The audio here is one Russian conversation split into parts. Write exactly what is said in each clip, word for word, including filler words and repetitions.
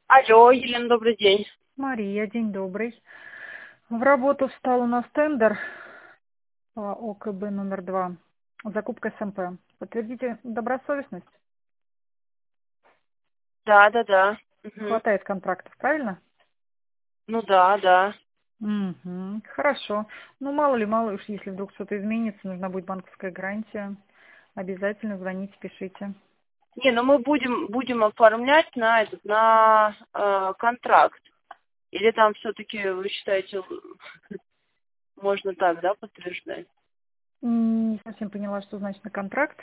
Алло, Елена, добрый день. Мария, день добрый. В работу встал у нас тендер по ОКБ номер два. Закупка СМП. Подтвердите добросовестность? Да, да, да. Мгм. Хватает контрактов, правильно? Ну да, да. Угу, хорошо. Ну, мало ли, мало уж, если вдруг что-то изменится, нужна будет банковская гарантия. Обязательно звоните, пишите. Не, ну мы будем будем оформлять на этот на э, контракт. Или там все-таки вы считаете можно так, да, подтверждать? М, Не совсем поняла, что значит на контракт.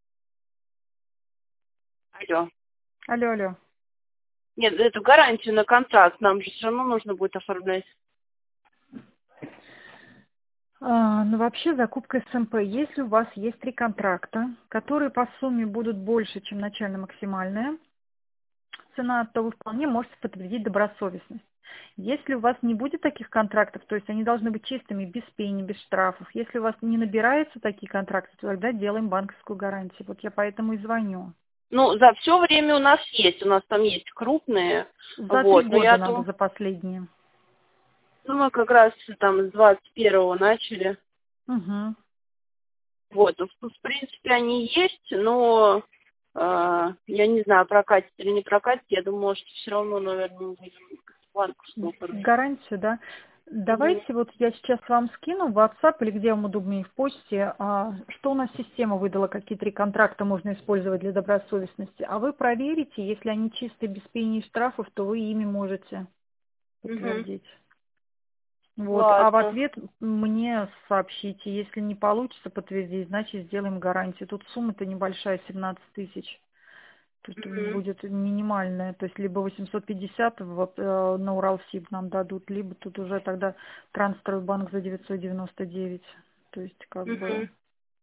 Алло. Алло, алло. Нет, эту гарантию на контракт нам же все равно нужно будет оформлять. А, ну, вообще закупка СМП. Если у вас есть три контракта, которые по сумме будут больше, чем начально-максимальная цена, то вы вполне можете подтвердить добросовестность. Если у вас не будет таких контрактов, то есть они должны быть чистыми, без пени, без штрафов. Если у вас не набираются такие контракты, то тогда делаем банковскую гарантию. Вот я поэтому и звоню. Ну, за все время у нас есть, у нас там есть крупные, За три вот, но года я надо, думаю, за последние. ну, мы как раз там с двадцать первого начали. Угу. Вот, ну, в в принципе, они есть, но э, я не знаю, прокатит или не прокатит. Я думаю, что все равно, наверное, мы будем банковскую оформлять. Гарантию, да. Мгм. Давайте вот я сейчас вам скину в WhatsApp или где вам удобнее в почте, а, что у нас система выдала, какие три контракта можно использовать для добросовестности. А вы проверите, если они чистые, без пени и штрафов, то вы ими можете Мгм. подтвердить. Вот. А в Ладно. ответ мне сообщите, если не получится подтвердить, значит сделаем гарантию. Тут сумма-то небольшая, семнадцать тысяч. Тут Мгм. будет минимальная, то есть либо восемьсот пятьдесят вот, э, на Уралсиб нам дадут, либо тут уже тогда Трансстройбанк за девятьсот девяносто девять. То есть как бы Мгм.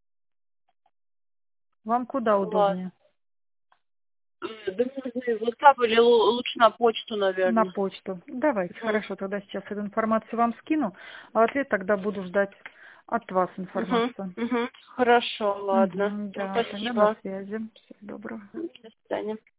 вам куда Ладно. удобнее? Э, Да можно и в WhatsApp или лу- лучше на почту, На наверное. почту. Давайте, Мгм. хорошо, тогда сейчас эту информацию вам скину, а в ответ тогда буду ждать от вас Мгм. информацию. Мгм. Хорошо, ладно. Угу, Ну, да, тогда на спасибо. связи. Всего доброго. До свидания.